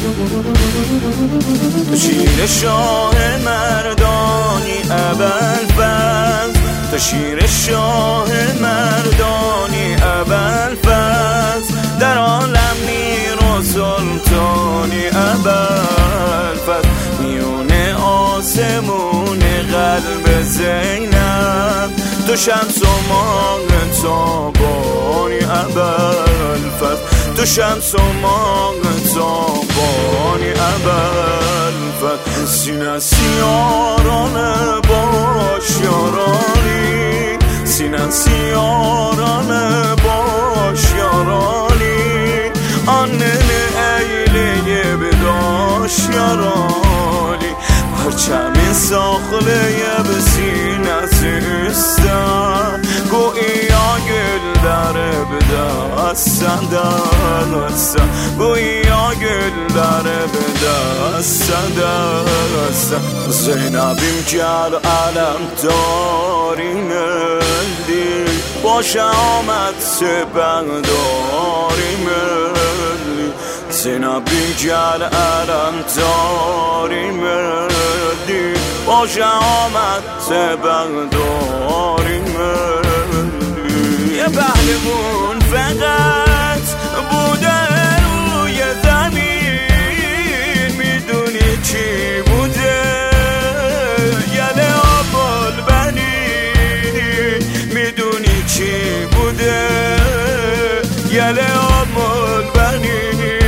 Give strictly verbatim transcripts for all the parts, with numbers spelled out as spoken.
تو شیر شاه مردانی ابوالفضل، تو شیر شاه مردانی ابوالفضل، در عالم میر و سلطانی ابوالفضل، میونه آسمون قلب زینب، تو شمس و ماه تابانی ابوالفضل، تو شمس و ماه تابانی ابوالفضل، سینه سیاران باش یارانی، سینه سیاران باش یارانی، آنن ایله بداش یارانی، پرچم ساخله به سینه سیستم، گویا گل داره به دستم دستم، گویا گل داره به دستم دستم. زینبیم کل علم داری ملی، باشه آمد سپهداری ملی، زینبیم کل علم داری ملی، باشه آمد سپهداری ملی. یه پهلوان فقط بوده روی زمین، میدونی چی بوده؟ یله آبال بنی، میدونی چی بوده؟ یله آبال بنی.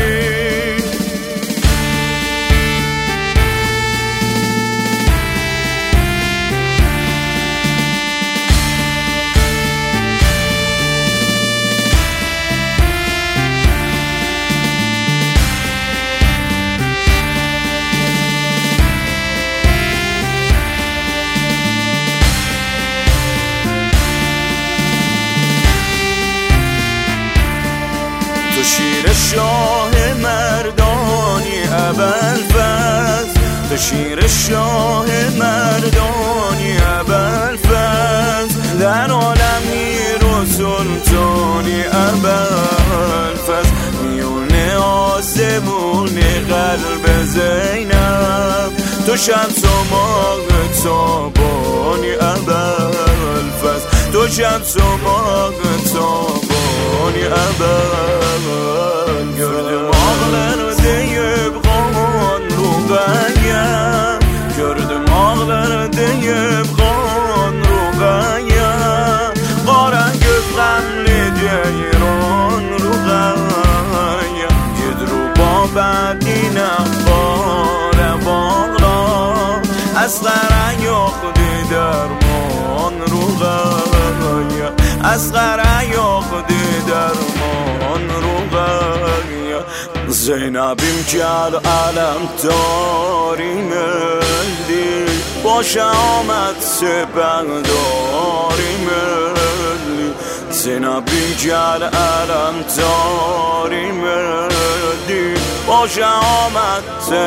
تو شیر شاه مردانی ابوالفضل، تو شیر شاه مردانی ابوالفضل، در عالم میر و سلطانی ابوالفضل، میونه آسمون قلب زینب، تو شمس و ماه تابانی ابوالفضل، تو شمس و ماه تابانی ابوالفضل. gördüm ağlarda yıpran ruhaya، gördüm ağlarda yıpran ruhaya، qara göz qəmli ceyran ruhaya، gedru babadina qara bağla، asqara yoxdi derman ruhaya، asqara yoxdi derman ruhaya. زینبیم کل علم داری ملی، باشه آمد سپهداری ملی، زینبیم کل علم داری ملی، باشه آمد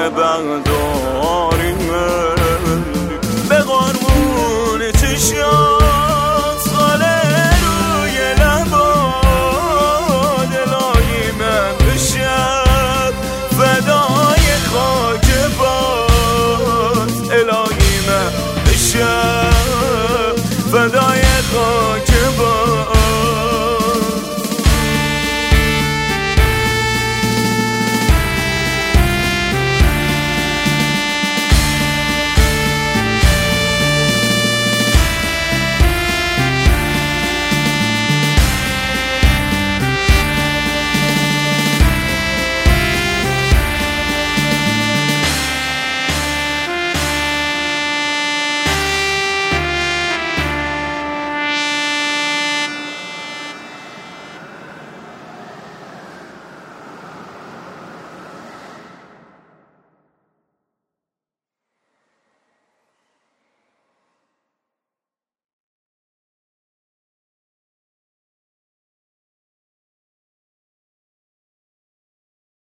سپهداری ملی. به قربون چشم